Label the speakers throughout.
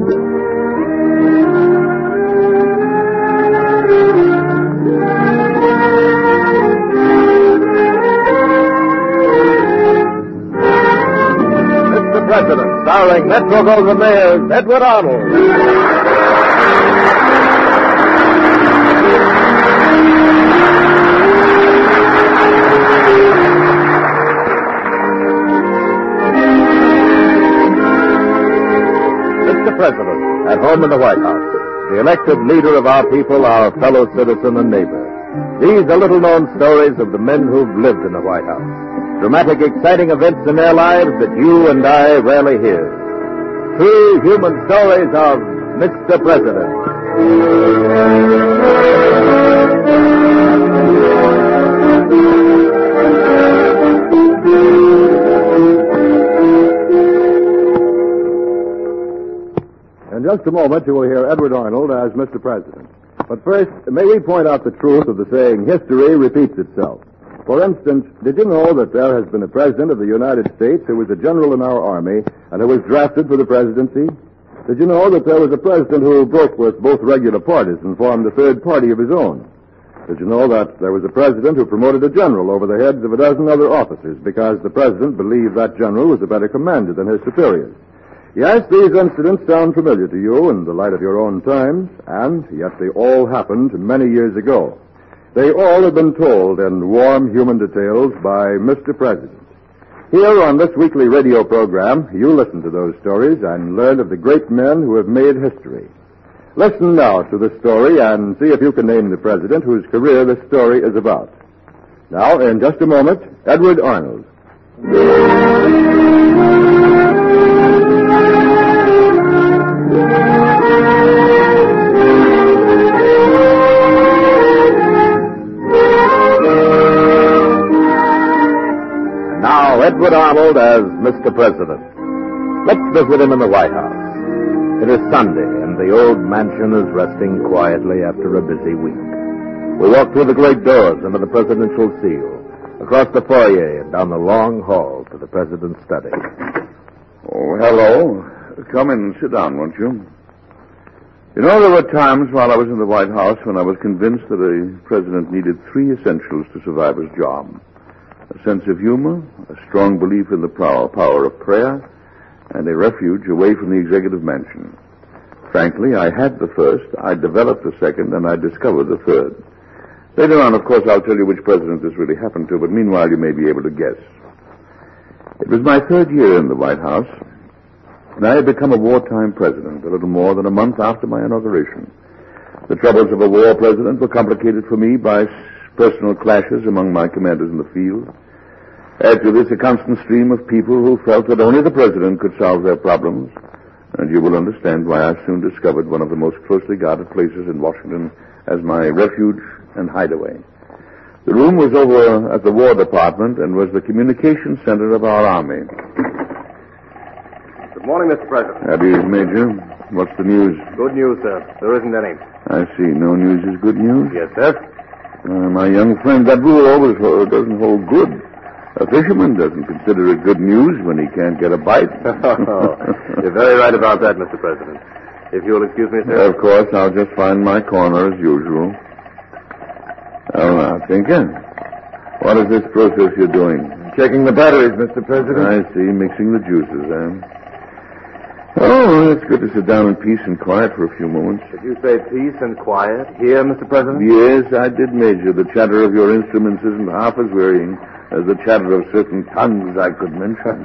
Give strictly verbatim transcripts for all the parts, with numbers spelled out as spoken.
Speaker 1: Mister President, starring Metro-Goldwyn Mayer's Edward Arnold. President, at home in the White House, the elected leader of our people, our fellow citizen and neighbor. These are little-known stories of the men who've lived in the White House. Dramatic, exciting events in their lives that you and I rarely hear. True human stories of Mister President.
Speaker 2: In just a moment, you will hear Edward Arnold as Mister President. But first, may we point out the truth of the saying, history repeats itself. For instance, did you know that there has been a president of the United States who was a general in our army and who was drafted for the presidency? Did you know that there was a president who broke with both regular parties and formed a third party of his own? Did you know that there was a president who promoted a general over the heads of a dozen other officers because the president believed that general was a better commander than his superiors? Yes, these incidents sound familiar to you in the light of your own times, and yet they all happened many years ago. They all have been told in warm human details by Mister President. Here on this weekly radio program, you listen to those stories and learn of the great men who have made history. Listen now to the story and see if you can name the president whose career this story is about. Now, in just a moment, Edward Arnold.
Speaker 1: Edward Arnold as Mister President. Let's visit him in the White House. It is Sunday, and the old mansion is resting quietly after a busy week. We walk through the great doors into the presidential seal, across the foyer and down the long hall to the president's study.
Speaker 3: Oh, hello. Come in and sit down, won't you? You know, there were times while I was in the White House when I was convinced that a president needed three essentials to survive his job. A sense of humor, a strong belief in the power of prayer, and a refuge away from the executive mansion. Frankly, I had the first, I developed the second, and I discovered the third. Later on, of course, I'll tell you which president this really happened to, but meanwhile you may be able to guess. It was my third year in the White House, and I had become a wartime president a little more than a month after my inauguration. The troubles of a war president were complicated for me by personal clashes among my commanders in the field. Add to this a constant stream of people who felt that only the president could solve their problems, and you will understand why I soon discovered one of the most closely guarded places in Washington as my refuge and hideaway. The room was over at the War Department and was the communications center of our army.
Speaker 4: Good morning, Mister President.
Speaker 3: At ease, Major. What's the news?
Speaker 4: Good news, sir. There isn't any.
Speaker 3: I see. No news is good news?
Speaker 4: Yes, sir.
Speaker 3: Uh, my young friend, that rule always hold, doesn't hold good. A fisherman doesn't consider it good news when he can't get a bite.
Speaker 4: Oh, you're very right about that, Mister President. If you'll excuse me, sir.
Speaker 3: Of course, I'll just find my corner as usual. Well, now, Tinker, what is this process you're doing?
Speaker 2: Checking the batteries, Mister President.
Speaker 3: I see, mixing the juices, eh? Oh, it's good to sit down in peace and quiet for a few moments.
Speaker 4: Did you say peace and quiet here, Mister President?
Speaker 3: Yes, I did, Major. The chatter of your instruments isn't half as wearying as the chatter of certain tongues I could mention.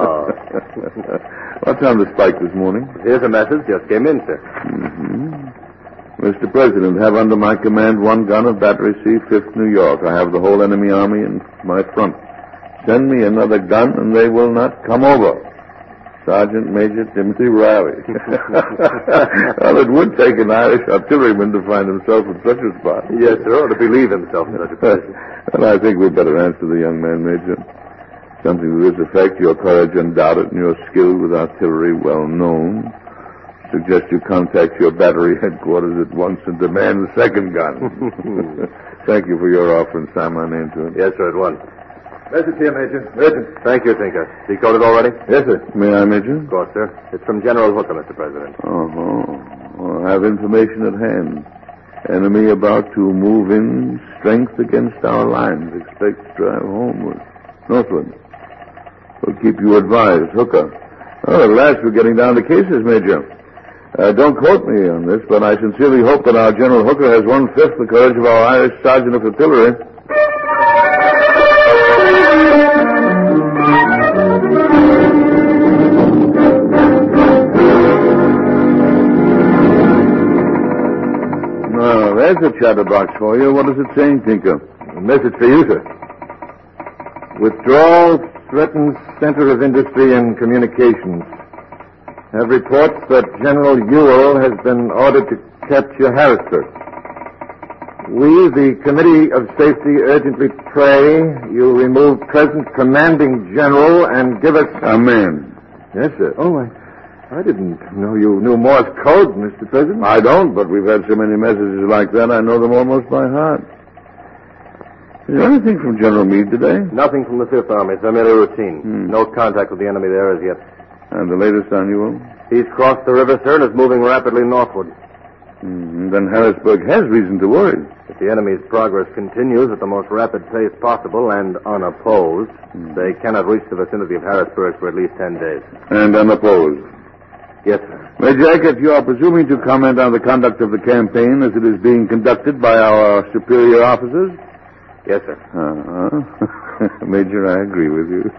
Speaker 3: What's on the spike this morning?
Speaker 4: Here's a message. Just came in, sir.
Speaker 3: Mm-hmm. Mister President, have under my command one gun of Battery C, fifth New York. I have the whole enemy army in my front. Send me another gun and they will not come over. Sergeant Major Timothy Riley. Well, it would take an Irish artilleryman to find himself in such a spot.
Speaker 4: Yes, sir, or to believe himself in such a position.
Speaker 3: Well, I think we'd better answer the young man, Major. Something to this effect, your courage undoubted and your skill with artillery well known. Suggest you contact your battery headquarters at once and demand the second gun. Thank you for your offer and sign my name to it.
Speaker 4: Yes, sir, at once.
Speaker 2: Message here, Major. Urgent.
Speaker 4: Thank you, Tinker. Decoded already?
Speaker 2: Yes, sir.
Speaker 3: May I, Major?
Speaker 4: Of course, sir. It's from General Hooker, Mister President.
Speaker 3: Uh-huh. Well, I have information at hand. Enemy about to move in, strength against our lines. Expect to drive homeward. Northward. We'll keep you advised. Hooker. Oh, at last we're getting down to cases, Major. Uh, don't quote me on this, but I sincerely hope that our General Hooker has one-fifth the courage of our Irish Sergeant of Artillery. Now, there's a chatterbox for you. What is it saying, Tinker?
Speaker 2: A message for you, sir. Withdrawal threatens Center of Industry and Communications. Have reports that General Ewell has been ordered to capture Harrisburg. We, the Committee of Safety, urgently pray you remove present commanding general and give us...
Speaker 3: Amen.
Speaker 2: Yes, sir. Oh, I, I didn't know you knew Morse code, Mister President.
Speaker 3: I don't, but we've had so many messages like that, I know them almost by heart. Is there anything from General Meade today?
Speaker 4: Nothing from the Fifth Army, sir. Merely routine.
Speaker 3: Hmm.
Speaker 4: No contact with the enemy there as yet.
Speaker 3: And the latest on Ewell?
Speaker 4: He's crossed the river, sir, and is moving rapidly northward.
Speaker 3: Mm-hmm. Then Harrisburg has reason to worry.
Speaker 4: If the enemy's progress continues at the most rapid pace possible and unopposed,
Speaker 3: Hmm.
Speaker 4: they cannot reach the vicinity of Harrisburg for at least ten days.
Speaker 3: And unopposed.
Speaker 4: Yes, sir.
Speaker 3: Major Eckert, you are presuming to comment on the conduct of the campaign as it is being conducted by our superior officers?
Speaker 4: Yes, sir.
Speaker 3: Uh-huh. Major, I agree with you.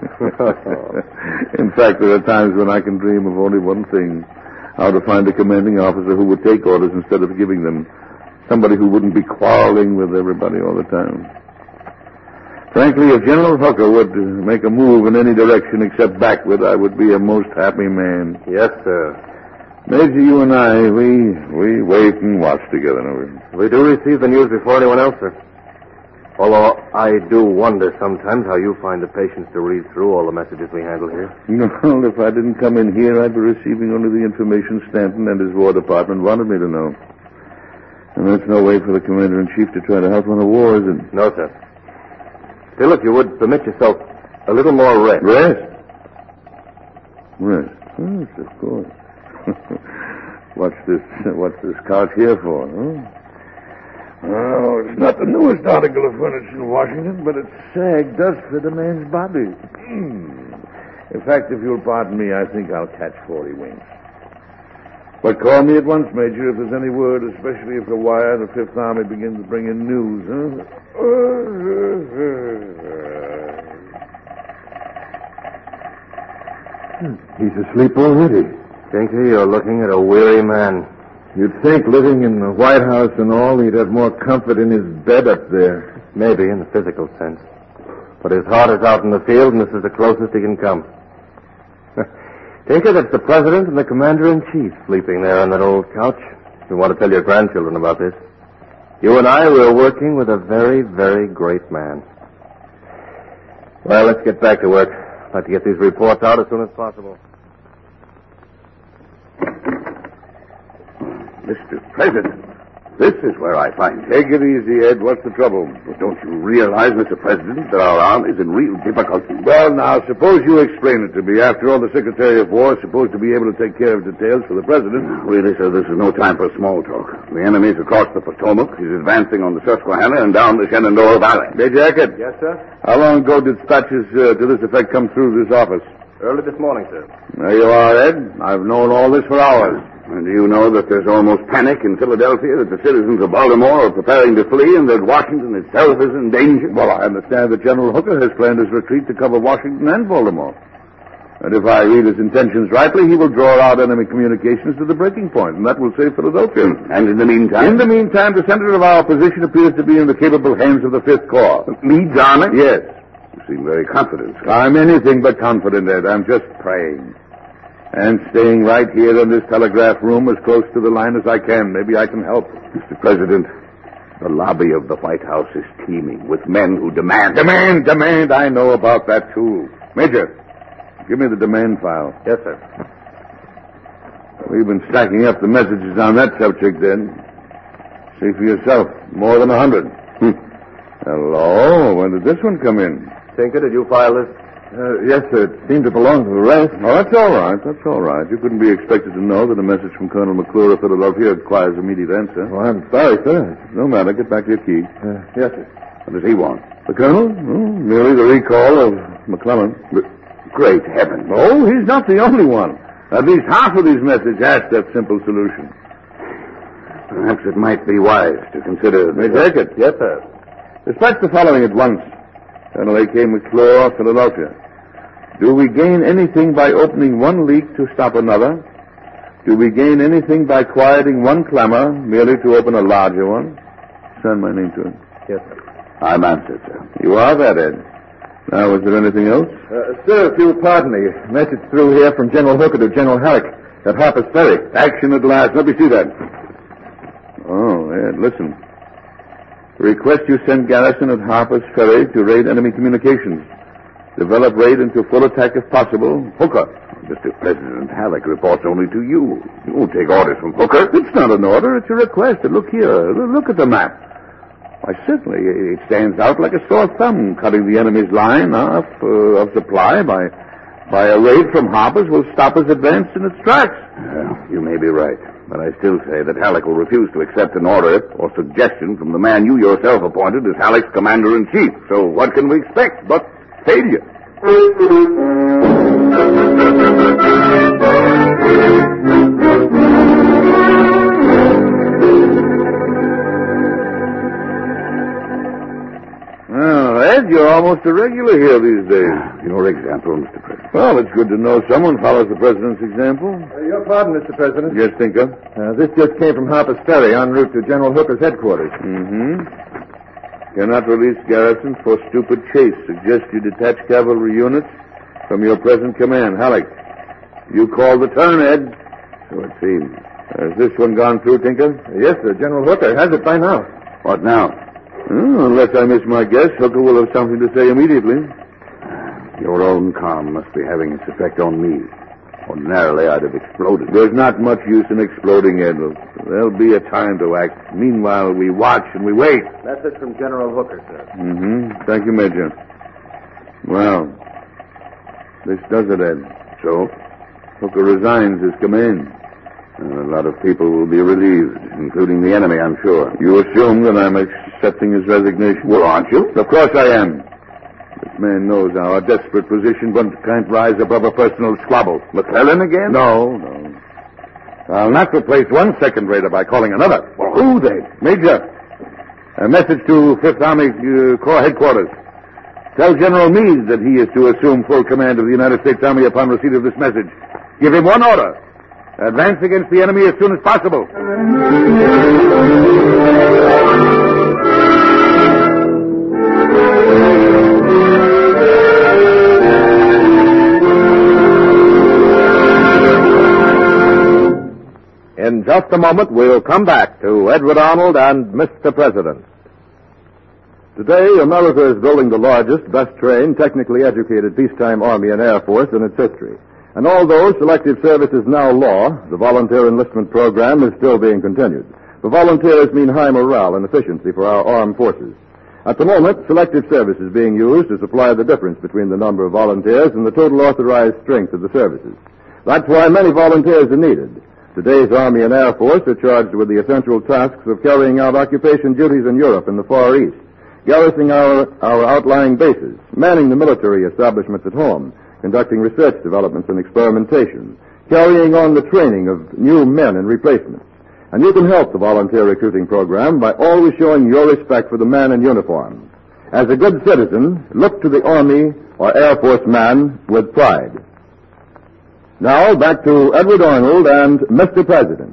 Speaker 3: In fact, there are times when I can dream of only one thing. How to find a commanding officer who would take orders instead of giving them. Somebody who wouldn't be quarreling with everybody all the time. Frankly, if General Hooker would make a move in any direction except backward, I would be a most happy man.
Speaker 4: Yes, sir.
Speaker 3: Major, you and I, we we wait and watch together, don't we?
Speaker 4: We do receive the news before anyone else, sir. Although I do wonder sometimes how you find the patience to read through all the messages we handle here.
Speaker 3: Well, if I didn't come in here, I'd be receiving only the information Stanton and his War Department wanted me to know. And that's no way for the Commander-in-Chief to try to help on a war, is it?
Speaker 4: No, sir. Still, if you would permit yourself a little more rest.
Speaker 3: Rest? Rest? Yes, of course. What's this, what's this couch here for, huh? Oh, it's not the newest article of furniture in Washington, but its sag does fit a man's body. Mm. In fact, if you'll pardon me, I think I'll catch forty winks. But call me at once, Major, if there's any word, especially if the wire of the Fifth Army begins to bring in news, huh?
Speaker 2: He's asleep already.
Speaker 4: Tinker, you're looking at a weary man.
Speaker 2: You'd think living in the White House and all, he'd have more comfort in his bed up there.
Speaker 4: Maybe, in the physical sense. But his heart is out in the field, and this is the closest he can come. Tinker, that's the President and the Commander-in-Chief sleeping there on that old couch. We want to tell your grandchildren about this. You and I, we're working with a very, very great man. Well, let's get back to work. I'd like to get these reports out as soon as possible.
Speaker 5: Mister President, this is where I find you.
Speaker 3: Take it easy, Ed. What's the trouble?
Speaker 5: Well, don't you realize, Mister President, that our army is in real difficulty?
Speaker 3: Well, now, suppose you explain it to me. After all, the Secretary of War is supposed to be able to take care of details for the President.
Speaker 5: Really, sir, this is no time for small talk. The enemy's across the Potomac. He's advancing on the Susquehanna and down the Shenandoah Valley.
Speaker 3: Major Eckert.
Speaker 4: Yes, sir?
Speaker 3: How long ago did dispatches uh, to this effect come through this office?
Speaker 4: Early this morning, sir.
Speaker 3: There you are, Ed. I've known all this for hours.
Speaker 5: And do you know that there's almost panic in Philadelphia, that the citizens of Baltimore are preparing to flee, and that Washington itself is in danger?
Speaker 3: Well, I understand that General Hooker has planned his retreat to cover Washington and Baltimore. And if I read his intentions rightly, he will draw out enemy communications to the breaking point, and that will save Philadelphia.
Speaker 5: And in the meantime?
Speaker 3: In the meantime, the center of our position appears to be in the capable hands of the Fifth Corps.
Speaker 5: Meade's army?
Speaker 3: Yes.
Speaker 5: You seem very confident, sir.
Speaker 3: I'm anything but confident, Ed. I'm just praying. And staying right here in this telegraph room as close to the line as I can. Maybe I can help.
Speaker 5: Mister President, the lobby of the White House is teeming with men who demand...
Speaker 3: Demand, demand. I know about that, too. Major, give me the demand file.
Speaker 4: Yes, sir.
Speaker 3: We've been stacking up the messages on that subject, then. See for yourself. More than a hundred.
Speaker 5: Hmm.
Speaker 3: Hello? When did this one come in?
Speaker 4: Tinker, did you file this?
Speaker 2: Uh, yes, sir. It seemed to belong to the rest.
Speaker 3: Oh, that's all right. That's all right. You couldn't be expected to know that a message from Colonel McClure of Philadelphia requires immediate answer.
Speaker 2: Oh, I'm sorry, sir.
Speaker 3: No matter. Get back to your key.
Speaker 2: Uh, yes, sir.
Speaker 5: What does he want?
Speaker 3: The Colonel? Oh, merely the recall of McClellan.
Speaker 5: Great heavens.
Speaker 3: Oh, he's not the only one. At least half of these messages ask that simple solution.
Speaker 5: Perhaps it might be wise to consider...
Speaker 3: May take it?
Speaker 4: Yes, sir.
Speaker 3: Dispatch the following at once. Colonel A K McClure, Philadelphia. Do we gain anything by opening one leak to stop another? Do we gain anything by quieting one clamor merely to open a larger one? Send my name to him.
Speaker 4: Yes, sir.
Speaker 5: I'm answered, sir.
Speaker 3: You are that, Ed. Now, is there anything else?
Speaker 2: Uh, sir, if you'll pardon me, a message through here from General Hooker to General Halleck at Harper's Ferry.
Speaker 3: Action at last. Let me see that. Oh, Ed, listen. Request you send garrison at Harper's Ferry to raid enemy communications. Develop raid into full attack if possible. Hooker.
Speaker 5: Mister President Halleck reports only to you. You won't take orders from Hooker.
Speaker 3: It's not an order. It's a request. And look here. Look at the map. Why, certainly, it stands out like a sore thumb, cutting the enemy's line off uh, of supply by by a raid from Harper's will stop his advance in its tracks.
Speaker 5: Well, you may be right. But I still say that Halleck will refuse to accept an order or suggestion from the man you yourself appointed as Halleck's commander-in-chief. So what can we expect but failure?
Speaker 3: Well, Ed, you're almost a regular here these days.
Speaker 5: Your example, Mister President.
Speaker 3: Well, it's good to know someone follows the President's example.
Speaker 2: Uh, your pardon, Mister President.
Speaker 3: Yes, Tinker?
Speaker 2: Uh, this just came from Harper's Ferry en route to General Hooker's headquarters.
Speaker 3: Mm-hmm. Cannot release garrison for stupid chase. Suggest you detach cavalry units from your present command. Halleck, you call the turn, Ed.
Speaker 5: So it seems.
Speaker 3: Has this one gone through, Tinker?
Speaker 2: Uh, yes, sir. General Hooker has it by now.
Speaker 5: What now?
Speaker 3: Oh, unless I miss my guess, Hooker will have something to say immediately.
Speaker 5: Your own calm must be having its effect on me. Ordinarily, I'd have exploded.
Speaker 3: There's not much use in exploding, Ed. There'll be a time to act. Meanwhile, we watch and we wait.
Speaker 4: Message from General Hooker, sir.
Speaker 3: Mm-hmm. Thank you, Major. Well, this does it, Ed.
Speaker 5: So?
Speaker 3: Hooker resigns his command.
Speaker 5: And a lot of people will be relieved, including the enemy, I'm sure.
Speaker 3: You assume that I'm accepting his resignation?
Speaker 5: Well, aren't you?
Speaker 3: Of course I am. This man knows our desperate position, but can't rise above a personal squabble.
Speaker 5: McClellan again?
Speaker 3: No, no. I'll not replace one second raider by calling another.
Speaker 5: Well, who then?
Speaker 3: Major, a message to Fifth Army uh, Corps headquarters. Tell General Meade that he is to assume full command of the United States Army upon receipt of this message. Give him one order. Advance against the enemy as soon as possible.
Speaker 1: In just a moment, we'll come back to Edward Arnold and Mister President.
Speaker 2: Today, America is building the largest, best-trained, technically educated peacetime Army and Air Force in its history. And although selective service is now law, the volunteer enlistment program is still being continued. For volunteers mean high morale and efficiency for our armed forces. At the moment, selective service is being used to supply the difference between the number of volunteers and the total authorized strength of the services. That's why many volunteers are needed. Today's Army and Air Force are charged with the essential tasks of carrying out occupation duties in Europe and the Far East, garrisoning our, our outlying bases, manning the military establishments at home, conducting research developments and experimentation, carrying on the training of new men and replacements. And you can help the volunteer recruiting program by always showing your respect for the man in uniform. As a good citizen, look to the Army or Air Force man with pride. Now, back to Edward Arnold and Mister President.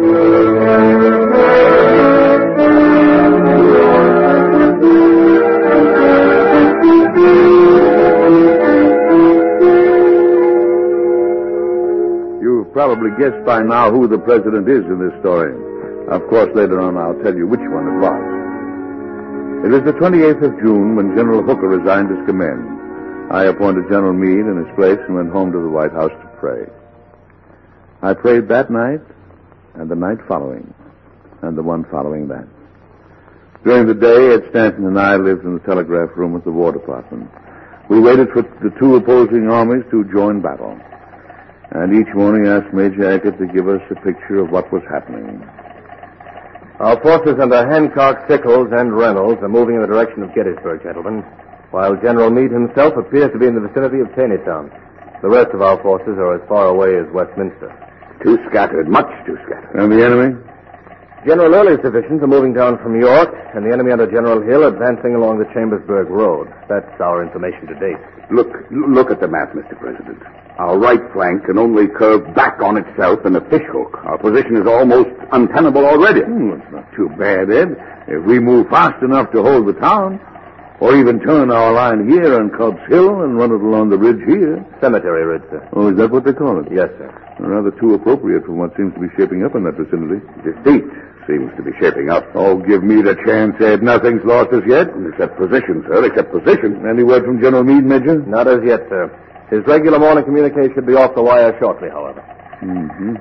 Speaker 3: You've probably guessed by now who the president is in this story. Of course, later on I'll tell you which one it was. It was the twenty-eighth of June when General Hooker resigned his command. I appointed General Meade in his place and went home to the White House to pray. I prayed that night, and the night following, and the one following that. During the day, Ed Stanton and I lived in the telegraph room of the War Department. we waited for the two opposing armies to join battle. And each morning asked Major Eckert to give us a picture of what was happening.
Speaker 4: Our forces under Hancock, Sickles, and Reynolds are moving in the direction of Gettysburg, gentlemen, while General Meade himself appears to be in the vicinity of Taneytown. The rest of our forces are as far away as Westminster.
Speaker 5: Too scattered, much too scattered.
Speaker 3: And the enemy?
Speaker 4: General Early's divisions are moving down from York, and the enemy under General Hill advancing along the Chambersburg Road. That's our information to date.
Speaker 5: Look, look at the map, Mister President. Our right flank can only curve back on itself in a fishhook. Our position is almost untenable already.
Speaker 3: Hmm, it's not too bad, Ed. If we move fast enough to hold the town, or even turn our line here on Cobb's Hill and run it along the ridge here.
Speaker 4: Cemetery Ridge, sir.
Speaker 3: Oh, is that what they call it?
Speaker 4: Yes, sir.
Speaker 3: Rather too appropriate for what seems to be shaping up in that vicinity.
Speaker 5: Defeat seems to be shaping up.
Speaker 3: Oh, give me the chance, Ed. Nothing's lost as yet.
Speaker 5: Except position, sir, except position.
Speaker 3: Any word from General Meade, Major?
Speaker 4: Not as yet, sir. His regular morning communique should be off the wire shortly, however.
Speaker 3: Mm-hmm.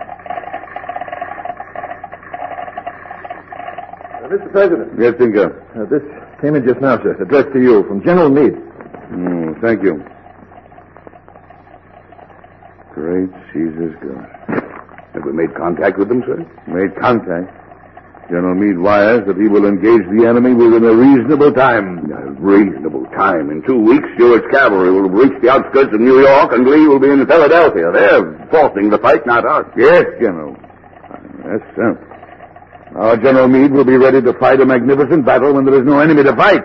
Speaker 2: Uh, Mister President.
Speaker 3: Yes, Tinker.
Speaker 2: Uh, this came in just now, sir. Addressed to you from General Meade.
Speaker 3: Mm, thank you. Great Caesar's God.
Speaker 5: Have we made contact with them, sir?
Speaker 3: Made contact. General Meade wires that he will engage the enemy within a reasonable time.
Speaker 5: A reasonable time. In two weeks, Stewart's cavalry will have reached the outskirts of New York, and Lee will be in Philadelphia. They're forcing the fight, not us.
Speaker 3: Yes, General. Yes, sir. Our General Meade will be ready to fight a magnificent battle when there is no enemy to fight.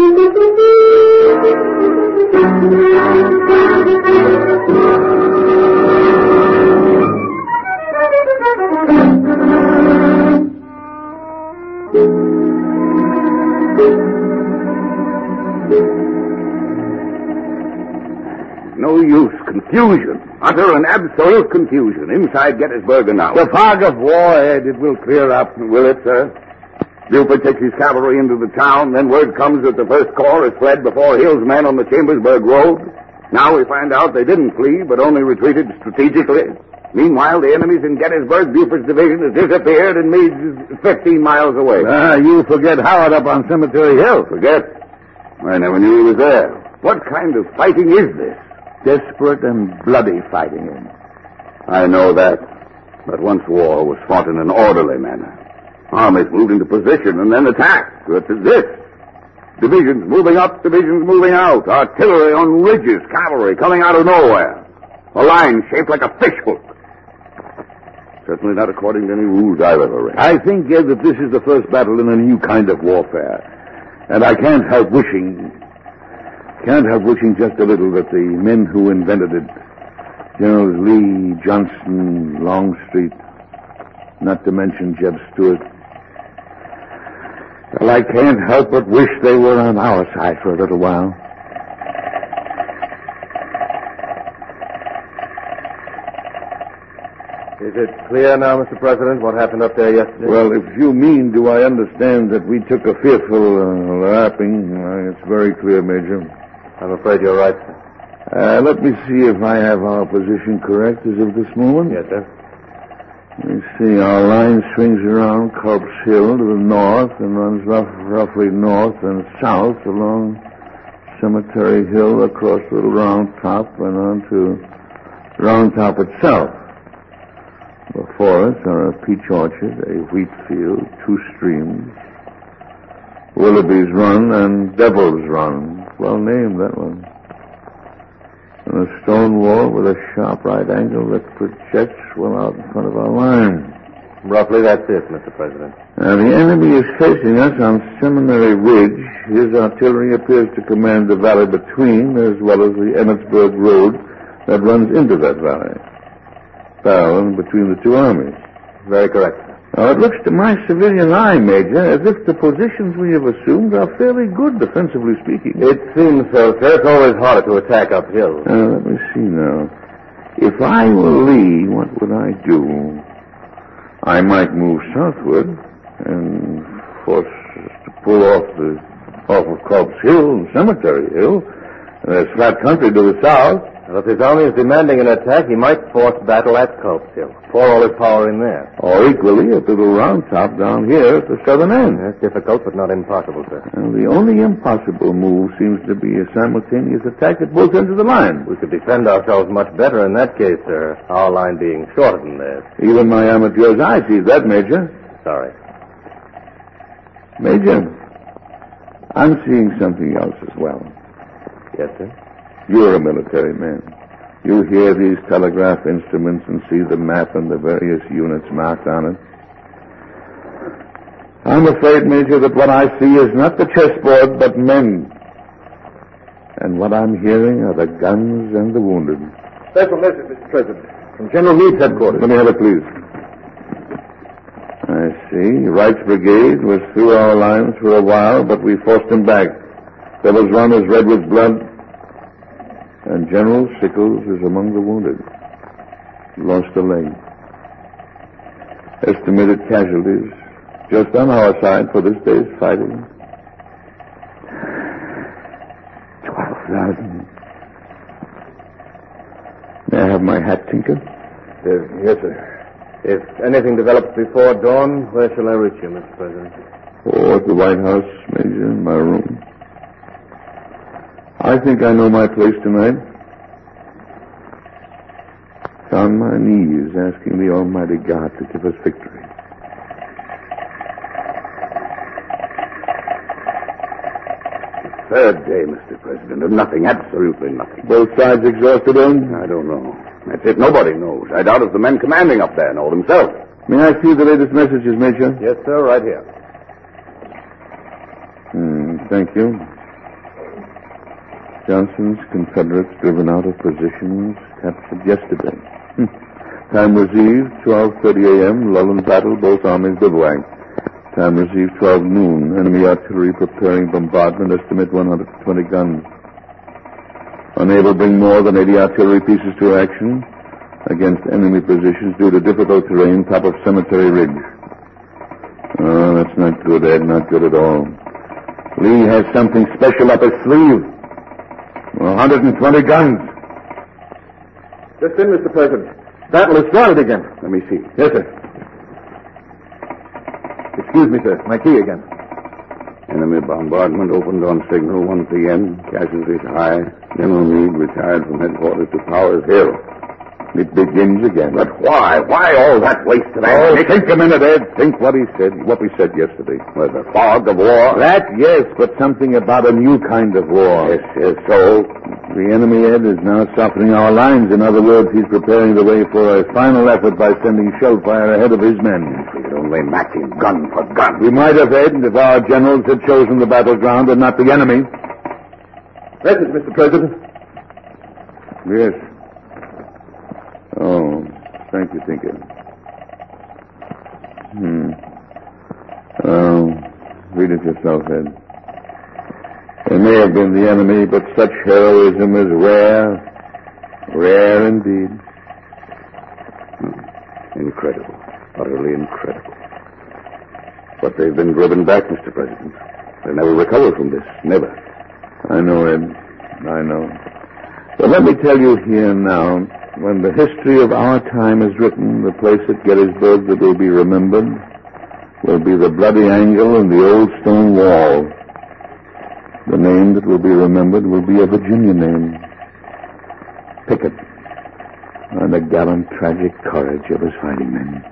Speaker 5: No use. Confusion. Utter and absolute confusion inside Gettysburg and now.
Speaker 3: The fog of war, Ed, it will clear up.
Speaker 5: Will it, sir? Buford takes his cavalry into the town, then word comes that the First Corps has fled before Hill's men on the Chambersburg Road. Now we find out they didn't flee, but only retreated strategically. Meanwhile, the enemy's in Gettysburg. Buford's division has disappeared, and Meade's is fifteen miles away.
Speaker 3: Ah, you forget Howard up on Cemetery Hill.
Speaker 5: Forget? I never knew he was there. What kind of fighting is this?
Speaker 3: Desperate and bloody fighting.
Speaker 5: I know that. But once war was fought in an orderly manner. Armies moved into position and then attacked. But this. Divisions moving up, divisions moving out. Artillery on ridges, cavalry coming out of nowhere. A line shaped like a fishhook. Certainly not according to any rules I've ever read.
Speaker 3: I think, Ed, that this is the first battle in a new kind of warfare. And I can't help wishing, can't help wishing just a little that the men who invented it, Generals Lee, Johnston, Longstreet, not to mention Jeb Stuart, well, I can't help but wish they were on our side for a little while.
Speaker 4: Is it clear now, Mister President, what happened up there yesterday?
Speaker 3: Well, if you mean, do I understand that we took a fearful uh, lapping? Uh, it's very clear, Major.
Speaker 4: I'm afraid you're right, sir.
Speaker 3: Uh, let me see if I have our position correct as of this moment.
Speaker 4: Yes, sir.
Speaker 3: Let me see. Our line swings around Culp's Hill to the north and runs rough, roughly north and south along Cemetery Hill across Little Round Top and on to Round Top itself. Before us are a peach orchard, a wheat field, two streams, Willoughby's Run and Devil's Run. Well named, that one. And a stone wall with a sharp right angle that projects well out in front of our line.
Speaker 4: Roughly that's it, Mister President.
Speaker 3: Now, the enemy is facing us on Seminary Ridge. His artillery appears to command the valley between, as well as the Emmitsburg Road that runs into that valley. Parallel between the two armies.
Speaker 4: Very correct, sir.
Speaker 3: Now, it looks to my civilian eye, Major, as if the positions we have assumed are fairly good, defensively speaking.
Speaker 4: It seems so, sir. It's always harder to attack uphill.
Speaker 3: Uh, let me see now. If I were Lee, what would I do? I might move southward and force us to pull off the off of Cobb's Hill and Cemetery Hill. And there's flat country to the south.
Speaker 4: Well, if his army is demanding an attack, he might force battle at Culp's Hill. Pour all his power in there.
Speaker 3: Or equally at the little round top down here at the southern end.
Speaker 4: That's difficult, but not impossible, sir.
Speaker 3: And the only impossible move seems to be a simultaneous attack at both ends of the line.
Speaker 4: We could defend ourselves much better in that case, sir. Our line being shorter than theirs.
Speaker 3: Even my amateur's eye sees that, Major.
Speaker 4: Sorry.
Speaker 3: Major, I'm seeing something else as well.
Speaker 4: Yes, sir?
Speaker 3: You're a military man. You hear these telegraph instruments and see the map and the various units marked on it. I'm afraid, Major, that what I see is not the chessboard, but men. And what I'm hearing are the guns and the wounded.
Speaker 2: Special message, Mister President, from General Meade's headquarters.
Speaker 3: Let me have it, please. I see. Wright's brigade was through our lines for a while, but we forced him back. Devil's Run is red with blood. And General Sickles is among the wounded. Lost a leg. Estimated casualties just on our side for this day's fighting. Twelve thousand. May I have my hat, Tinker?
Speaker 4: Uh, yes, sir. If anything develops before dawn, where shall I reach you, Mister President?
Speaker 3: Oh, at the White House, Major, in my room. I think I know my place tonight. It's on my knees, asking the Almighty God to give us victory.
Speaker 5: Third day, Mister President, of nothing, absolutely nothing.
Speaker 3: Both sides exhausted, then?
Speaker 5: I don't know. That's it. Nobody knows. I doubt if the men commanding up there know themselves.
Speaker 3: May I see the latest messages, Major?
Speaker 4: Yes, sir, right here.
Speaker 3: Hmm, thank you. Johnson's Confederates driven out of positions captured yesterday. Hm. Time received, twelve thirty a.m., lull in battle, both armies bivouac. Time received, twelve noon, enemy artillery preparing bombardment, estimate one hundred twenty guns. Unable to bring more than eighty artillery pieces to action against enemy positions due to difficult terrain, top of Cemetery Ridge. Oh, that's not good, Ed, not good at all. Lee has something special up his sleeve. one hundred twenty guns.
Speaker 2: Just in, Mister President. Battle has started again.
Speaker 5: Let me see.
Speaker 2: Yes, sir. Excuse me, sir. My key again.
Speaker 5: Enemy bombardment opened on signal one p.m. Casualties high. General Meade retired from headquarters to Powers Hill.
Speaker 3: It begins again.
Speaker 5: But why? Why all that waste of
Speaker 3: Oh,
Speaker 5: ammunition?
Speaker 3: think a minute, Ed. Think what he said, what we said yesterday.
Speaker 5: Well, the fog of war.
Speaker 3: That, yes, but something about a new kind of war.
Speaker 5: Yes, yes, so?
Speaker 3: The enemy, Ed, is now softening our lines. In other words, he's preparing the way for a final effort by sending shell fire ahead of his men.
Speaker 5: We could only match him gun for gun.
Speaker 3: We might have, Ed, if our generals had chosen the battleground and not the enemy.
Speaker 2: Message, Mister President.
Speaker 3: Yes. Oh, thank you, Tinker. Hmm. Oh, read it yourself, Ed. It may have been the enemy, but such heroism is rare. Rare indeed.
Speaker 5: Hmm. Incredible. Utterly incredible. But they've been driven back, Mister President. They'll never recover from this. Never.
Speaker 3: I know, Ed. I know. But let me tell you here now, when the history of our time is written, the place at Gettysburg that will be remembered will be the bloody angle and the old stone wall. The name that will be remembered will be a Virginia name. Pickett. And the gallant, tragic courage of his fighting men.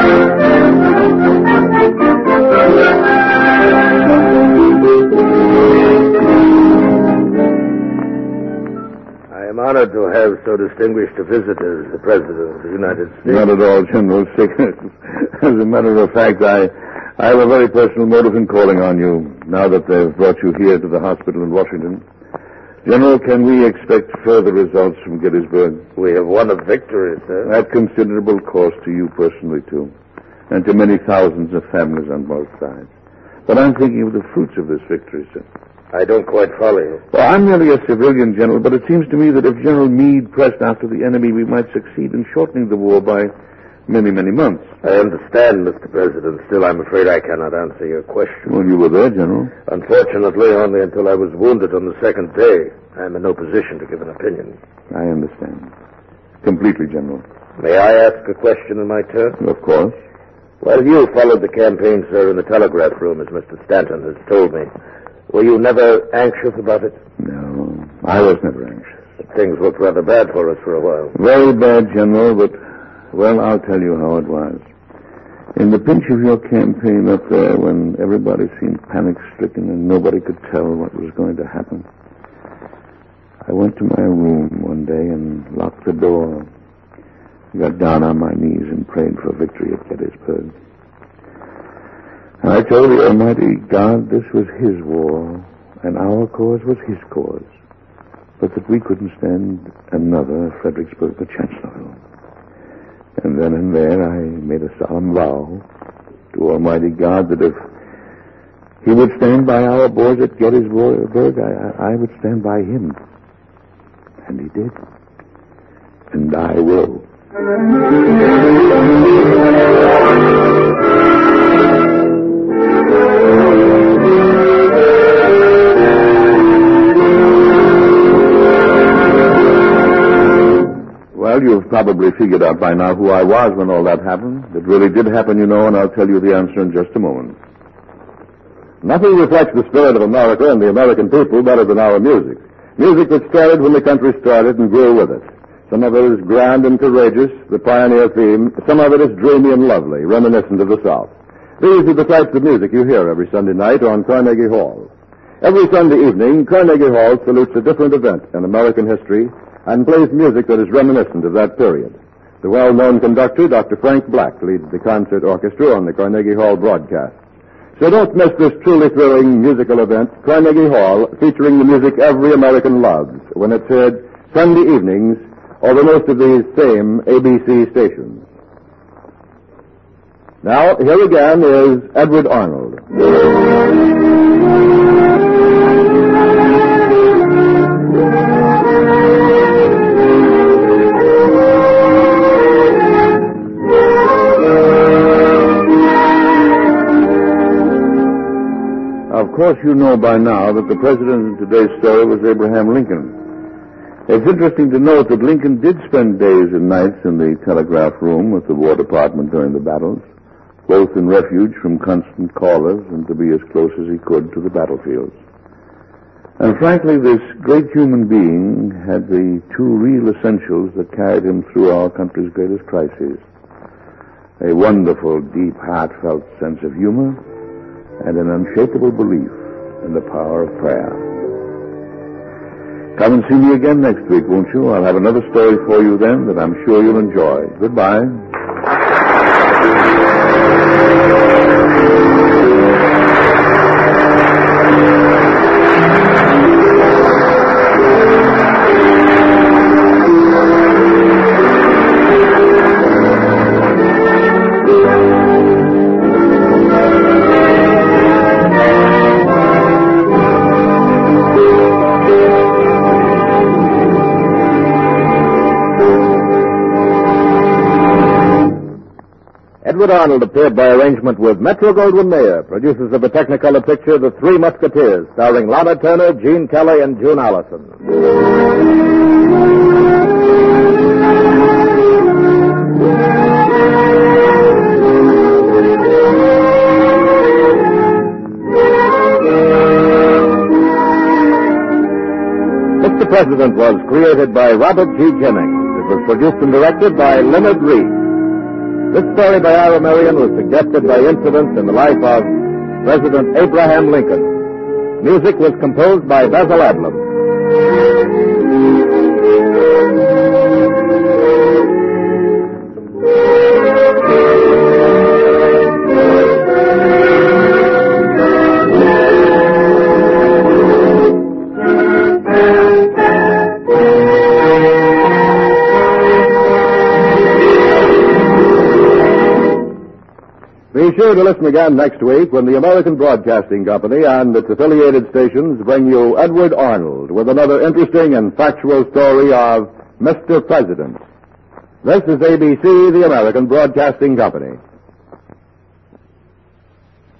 Speaker 1: I am honored to have so distinguished a visitor as the President of the United States.
Speaker 3: Not at all, General Sickles. As a matter of fact, I, I have a very personal motive in calling on you, now that they've brought you here to the hospital in Washington. General, can we expect further results from Gettysburg?
Speaker 1: We have won a victory, sir.
Speaker 3: At considerable cost to you personally, too, and to many thousands of families on both sides. But I'm thinking of the fruits of this victory, sir.
Speaker 1: I don't quite follow you.
Speaker 3: Well, I'm merely a civilian, General, but it seems to me that if General Meade pressed after the enemy, we might succeed in shortening the war by many, many months.
Speaker 1: I understand, Mister President. Still, I'm afraid I cannot answer your question.
Speaker 3: Well, you were there, General.
Speaker 1: Unfortunately, only until I was wounded on the second day. I'm in no position to give an opinion.
Speaker 3: I understand. Completely, General.
Speaker 1: May I ask a question in my turn?
Speaker 3: Of course.
Speaker 1: Well, you followed the campaign, sir, in the telegraph room, as Mister Stanton has told me. Were you never anxious about it?
Speaker 3: No, I was never anxious.
Speaker 1: Things looked rather bad for us for a while.
Speaker 3: Very bad, General, but, well, I'll tell you how it was. In the pinch of your campaign up there, when everybody seemed panic-stricken and nobody could tell what was going to happen, I went to my room one day and locked the door. Got down on my knees and prayed for victory at Gettysburg. And I told the Almighty God this was His war, and our cause was His cause, but that we couldn't stand another Fredericksburg or Chancellorsville. And then and there I made a solemn vow to Almighty God that if He would stand by our boys at Gettysburg, I, I would stand by Him. And He did. And I will. Well, you've probably figured out by now who I was when all that happened. It really did happen, you know, and I'll tell you the answer in just a moment.
Speaker 2: Nothing reflects the spirit of America and the American people better than our music. Music that started when the country started and grew with it. Some of it is grand and courageous, the pioneer theme. Some of it is dreamy and lovely, reminiscent of the South. These are the types of music you hear every Sunday night on Carnegie Hall. Every Sunday evening, Carnegie Hall salutes a different event in American history and plays music that is reminiscent of that period. The well-known conductor, Doctor Frank Black, leads the concert orchestra on the Carnegie Hall broadcast. So don't miss this truly thrilling musical event, Carnegie Hall, featuring the music every American loves, when it's heard Sunday evenings over most of these same A B C stations. Now, here again is Edward Arnold.
Speaker 3: Of course, you know by now that the president in today's story was Abraham Lincoln. It's interesting to note that Lincoln did spend days and nights in the telegraph room with the War Department during the battles, both in refuge from constant callers and to be as close as he could to the battlefields. And frankly, this great human being had the two real essentials that carried him through our country's greatest crises: a wonderful, deep, heartfelt sense of humor and an unshakable belief in the power of prayer. Come and see me again next week, won't you? I'll have another story for you then that I'm sure you'll enjoy. Goodbye.
Speaker 2: Edward Arnold appeared by arrangement with Metro-Goldwyn-Mayer, producers of the Technicolor picture The Three Musketeers, starring Lana Turner, Gene Kelly, and June Allison. Mister President was created by Robert G. Jennings. It was produced and directed by Leonard Reed. This story by Ira Marion was suggested by incidents in the life of President Abraham Lincoln. Music was composed by Basil Adlam. Be sure to listen again next week when the American Broadcasting Company and its affiliated stations bring you Edward Arnold with another interesting and factual story of Mister President. This is A B C, the American Broadcasting Company.